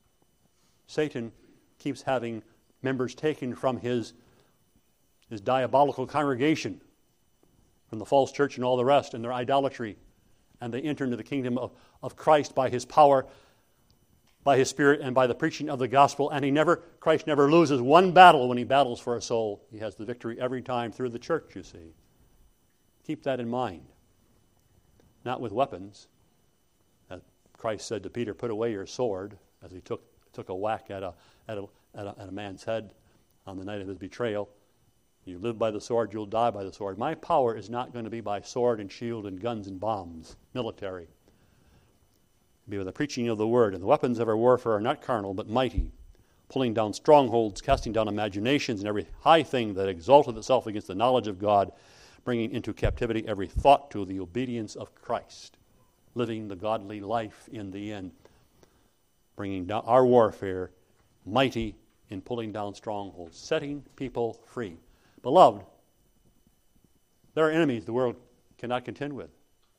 Speaker 1: Satan keeps having members taken from his, his diabolical congregation, from the false church and all the rest, and their idolatry, and they enter into the kingdom of, of Christ by his power, by his Spirit, and by the preaching of the gospel. And he never, Christ never loses one battle when he battles for a soul. He has the victory every time through the church, you see. Keep that in mind. Not with weapons. As Christ said to Peter, put away your sword, as he took took a whack at a, at a, at a, at a man's head on the night of his betrayal. You live by the sword, you'll die by the sword. My power is not going to be by sword and shield and guns and bombs, military. It'll be with the preaching of the word. And the weapons of our warfare are not carnal, but mighty, pulling down strongholds, casting down imaginations and every high thing that exalteth itself against the knowledge of God, bringing into captivity every thought to the obedience of Christ, living the godly life in the end, bringing down our warfare mighty in pulling down strongholds, setting people free. Beloved, there are enemies the world cannot contend with.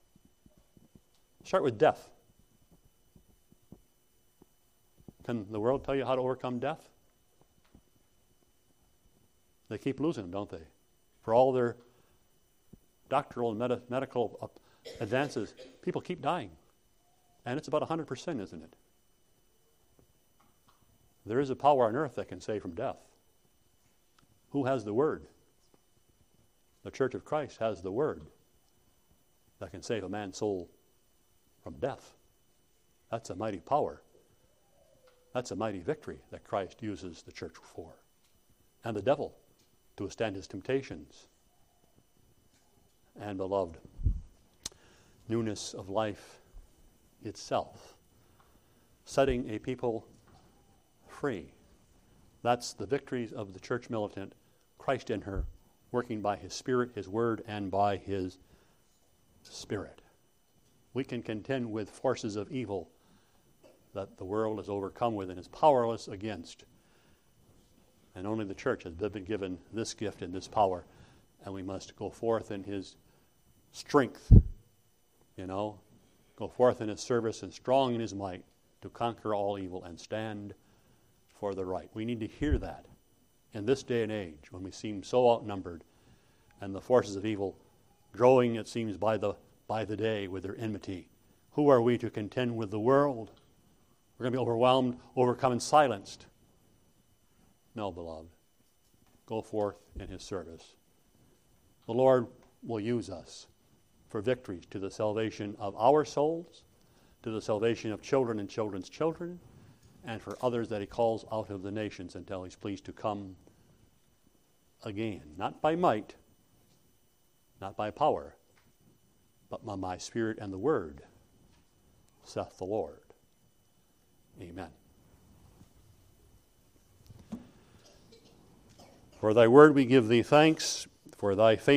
Speaker 1: Start with death. Can the world tell you how to overcome death? They keep losing them, don't they? For all their doctoral and med- medical advances, people keep dying. And it's about one hundred percent, isn't it? There is a power on earth that can save from death. Who has the word? The Church of Christ has the word that can save a man's soul from death. That's a mighty power. That's a mighty victory that Christ uses the church for. And the devil to withstand his temptations. And beloved, newness of life itself. Setting a people free. That's the victories of the church militant, Christ in her, working by his Spirit, his word, and by his Spirit. We can contend with forces of evil that the world is overcome with and is powerless against. And only the church has been given this gift and this power, and we must go forth in his strength, you know, go forth in his service and strong in his might to conquer all evil and stand for the right. We need to hear that in this day and age when we seem so outnumbered and the forces of evil growing, it seems, by the by the day with their enmity. Who are we to contend with the world? We're going to be overwhelmed, overcome, and silenced. No, beloved. Go forth in his service. The Lord will use us for victories to the salvation of our souls, to the salvation of children and children's children, and for others that he calls out of the nations until he's pleased to come again. Not by might, not by power, but by my Spirit and the Word, saith the Lord. Amen. For thy word we give thee thanks, for thy faith